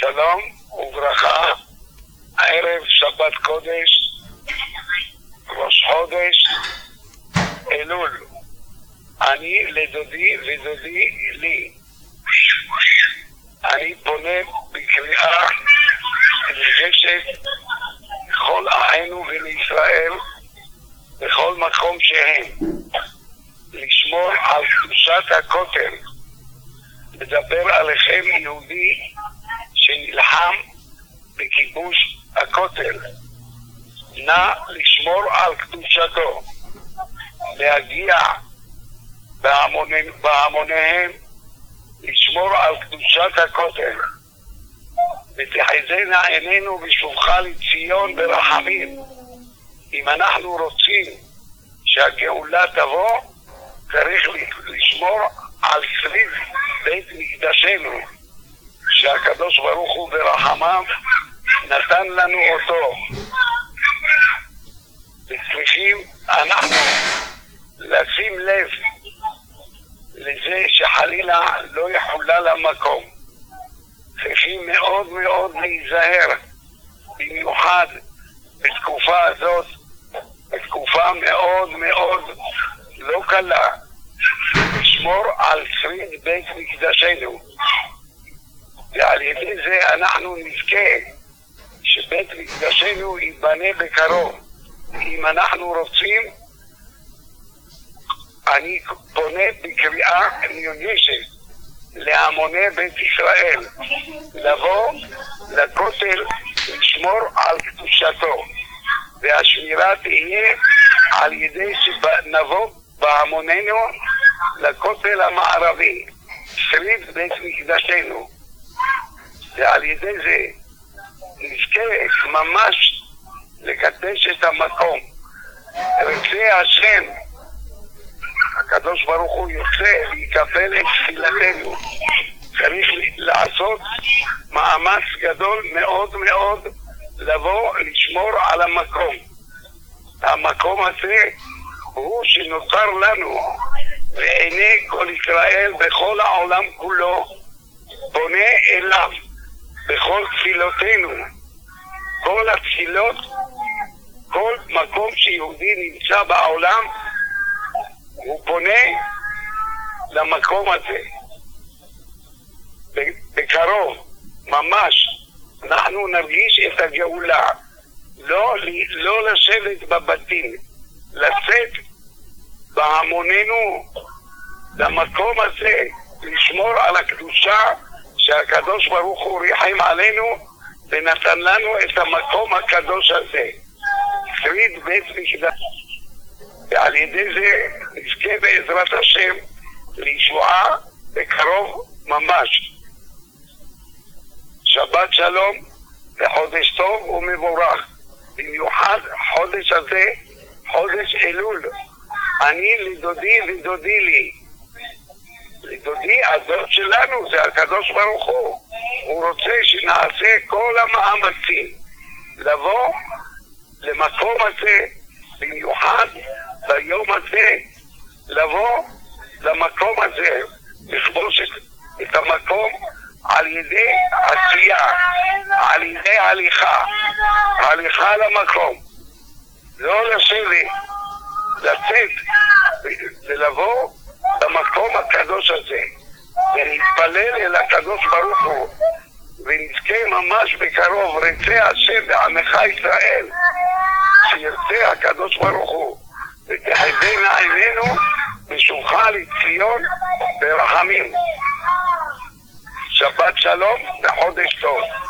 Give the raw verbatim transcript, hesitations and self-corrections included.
שלום וברכה, ערב שבת קודש, ראש חודש אלול. אני לדודי ודודי לי. אני פונה בקריאה נרגשת לכל אחינו ולישראל בכל מקום שהם, לשמור על קדושת הכותל. מדבר עליכם יהודי שנלחם בכיבוש הכותל, נא לשמור על קדושתו, להגיע בהמוניהם, בהמוניהם לשמור על קדושת הכותל, ותחזינה עינינו בשובך לציון ברחמים. אם אנחנו רוצים שהגאולה תבוא, צריך לשמור על סביב בית מקדשנו, שהקדוש ברוך הוא ברחמיו נתן לנו אותו, וצריכים אנחנו לשים לב לזה שחלילה לא יחולל המקום. צריכים מאוד מאוד להיזהר, במיוחד בתקופה הזאת, בתקופה מאוד מאוד לא קלה, לשמור על שריד בית מקדשנו, ועל ידי זה אנחנו נזכה שבית מקדשנו ייבנה בקרוב. אם אנחנו רוצים, אני פונה בקריאה נרגשת להמוני בית ישראל לבוא לכותל לשמור על קדושתו, והשמירה תהיה על ידי שנבוא בהמוננו לכותל המערבי, שריד בית מקדשנו, ועל ידי זה נזכה ממש לקדש את המקום. רצה השם הקדוש ברוך הוא יוצא ויקבל את תפילתנו. צריך לעשות מאמץ גדול מאוד מאוד לבוא לשמור על המקום. המקום הזה הוא שנותר לנו, ועיני כל ישראל בכל העולם כולו פונה אליו בכל תפילותינו. כל התפילות, כל מקום שיהודי נמצא בעולם, הוא פונה למקום הזה. בקרוב, ממש, אנחנו נרגיש את הגאולה. לא, לא לשבת בבתים, לצאת בהמוננו למקום הזה, לשמור על הקדושה שהקדוש ברוך הוא ריחם עלינו ונתן לנו את המקום הקדוש הזה, שריד בית מקדש. ועל ידי זה נזכה בעזרת השם לישועה בקרוב ממש. שבת שלום וחודש טוב ומבורך. במיוחד חודש הזה, חודש אלול. אני לדודי ודודי לי. לדודי, הדוד שלנו זה הקדוש ברוך הוא. הוא רוצה שנעשה כל המאמצים לבוא למקום הזה, במיוחד ביום הזה, לבוא למקום הזה, לכבוש את המקום על ידי עשייה, על ידי הליכה, הליכה למקום. לא לשבת, לצאת ולבוא למקום הקדוש הזה, ונתפלל אל הקדוש ברוך הוא, ונזכה ממש בקרוב. רצה השם בעמך ישראל, שירצה הקדוש ברוך הוא, ותחזינה עינינו בשובך לציון ברחמים. שבת שלום וחודש טוב.